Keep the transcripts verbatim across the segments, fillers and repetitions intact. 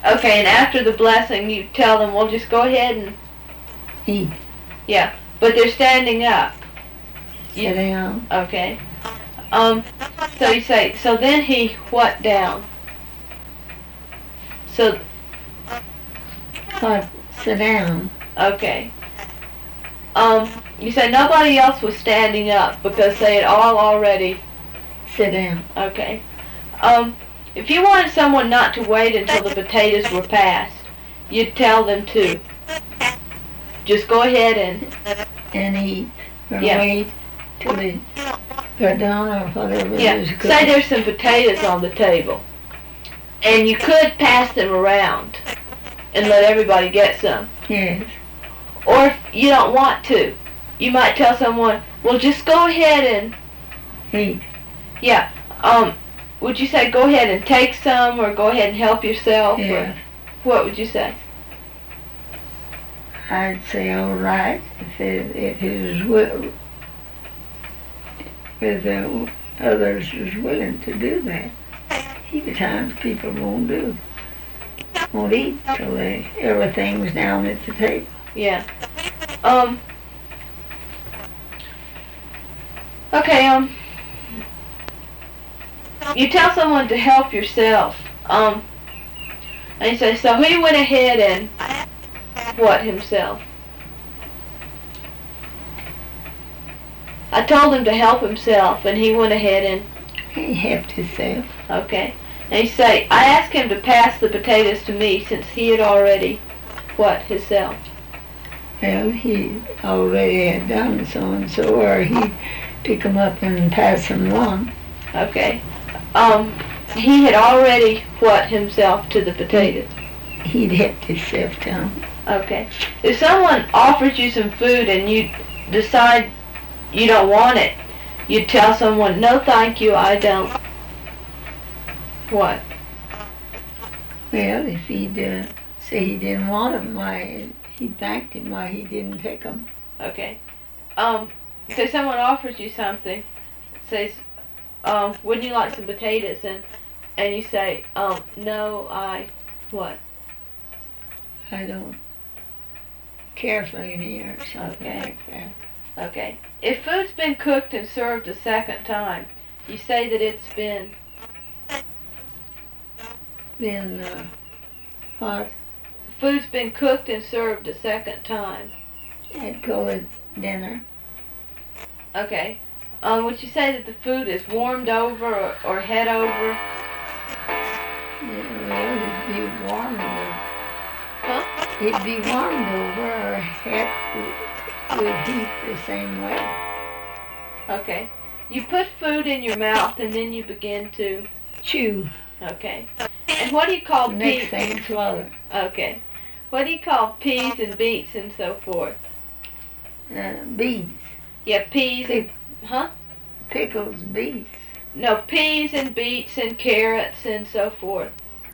Okay, and after the blessing, you tell them, well, just go ahead and eat. Yeah, but they're standing up. Sit down. Okay. Um. So you say. So then he what down? So. What? Sit down. Okay. Um. You say nobody else was standing up because they had all already. Sit down. Okay. Um. If you wanted someone not to wait until the potatoes were passed, you'd tell them to. Just go ahead and and eat or yeah. wait till they got done or whatever. Yeah. Say there's some potatoes on the table, and you could pass them around and let everybody get some. Yes. Or if you don't want to, you might tell someone, well, just go ahead and eat. Yeah. Um. Would you say go ahead and take some, or go ahead and help yourself? Yeah. Or what would you say? I'd say all right if it, if it was will, if the others was willing to do that. Even times people won't do, won't eat till they, everything's down at the table. Yeah. Um. Okay. Um. You tell someone to help yourself. Um. And you say, so he went ahead and what himself? I told him to help himself, and he went ahead and he helped himself. Okay. And you say, I asked him to pass the potatoes to me since he had already what himself? Well, he already had done so and so, or he'd pick them up and pass them along. Okay. Um, he had already what himself to the potatoes? He'd helped himself to them. Okay. If someone offers you some food and you decide you don't want it, you tell someone, no thank you, I don't. What? Well, if he'd uh, say he didn't want them, why, he thanked him why he didn't take them. Okay. Um, so someone offers you something, says, um, wouldn't you like some potatoes? And, and you say, um, no, I, what? I don't care for any or something Okay. like that. Okay. If food's been cooked and served a second time, you say that it's been... Been, uh, what? Food's been cooked and served a second time. I'd call it dinner. Okay. Um, would you say that the food is warmed over or, or head over? Yeah, well, it'd be warmed over. Huh? It'd be warmed over or head with heat the same way. Okay. You put food in your mouth and then you begin to... Chew. Okay. And what do you call peas? Next thing, swallow. Okay. What do you call peas and beets and so forth? Uh, beets. Yeah, peas and... Huh? Pickles, beets. No, peas and beets and carrots and so forth.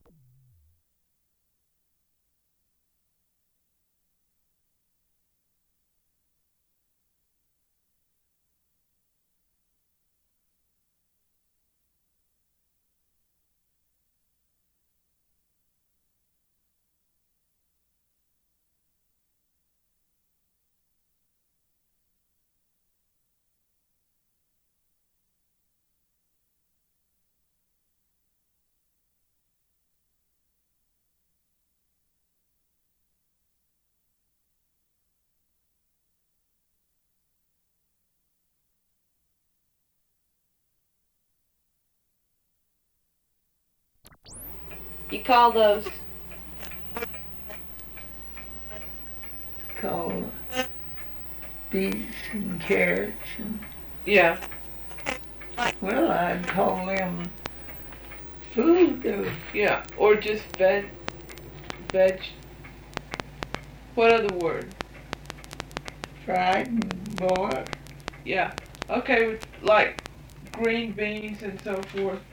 You call those... Call beets and carrots. And, Yeah. well, I'd call them food. Or Yeah, or just veg... Veg... What other word? fried and boiled. Yeah. Okay, like green beans and so forth.